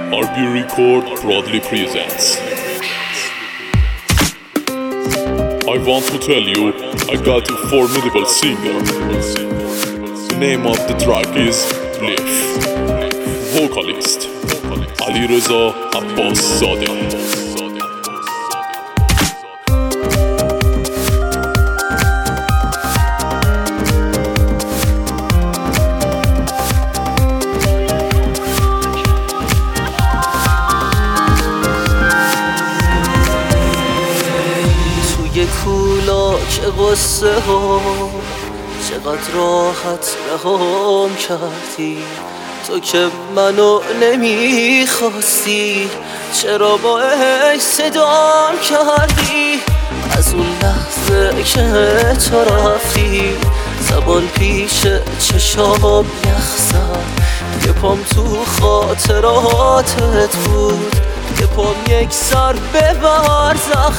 RB Record proudly presents. I want to tell you, I got a formidable singer. The name of the track is Live. Vocalist Alireza Abbaszadeh. توی کولا که قصه ها چقدر راحت رهام کردی، تو که منو نمیخواستی چرا باعث صدام کردی. از اون لحظه که تو رفتی زبان پیش چشام یخ زد، یه پام تو خاطراتت بود، یه پام یک سر به برزخ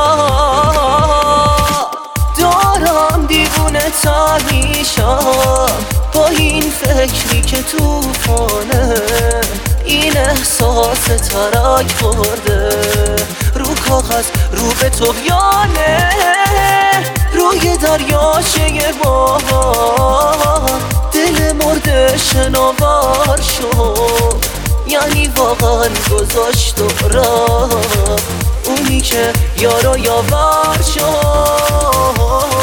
زد. دارم دیوونه تر میشم با این فکری که توفانه، این احساس ترک خورده رو کاغذ رو به طغیانه، روی دریاچه بهار دل مرده شناور شد، یعنی واقعا گذاشت و رفت اونی که یارو یاور شد.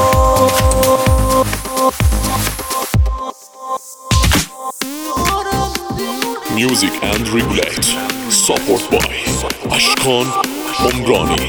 Music and Regulate. Support by Ashkan Omrani.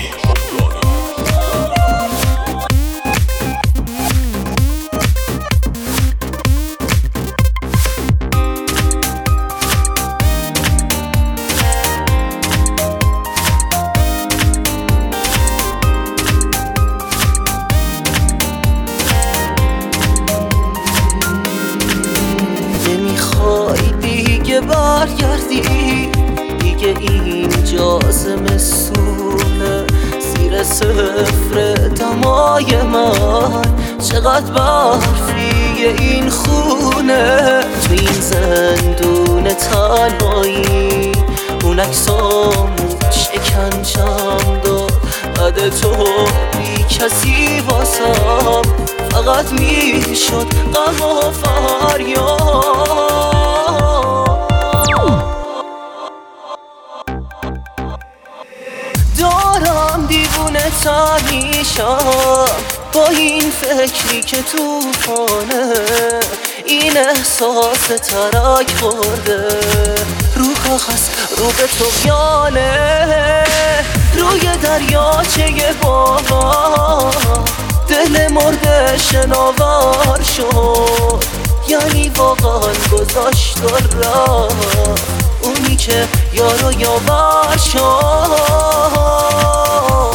برگردی دیگه اینجا زمستونه، زیر صفر دمای من چقدر برفیه این خونه. تو این زندون تنهایی اون عکسامون شکنجم داد، بعد تو بی کسی واسم فقط میشد غم و فریاد. دارم دیوونه تر میشم با این فکری که توفانه، این احساس ترک خورده رو کاغذ رو به طغیانه، روی دریاچه بهار دل مرده شناور شد، یعنی واقعا گذاشت و رفت اونی که یارو یاور شد.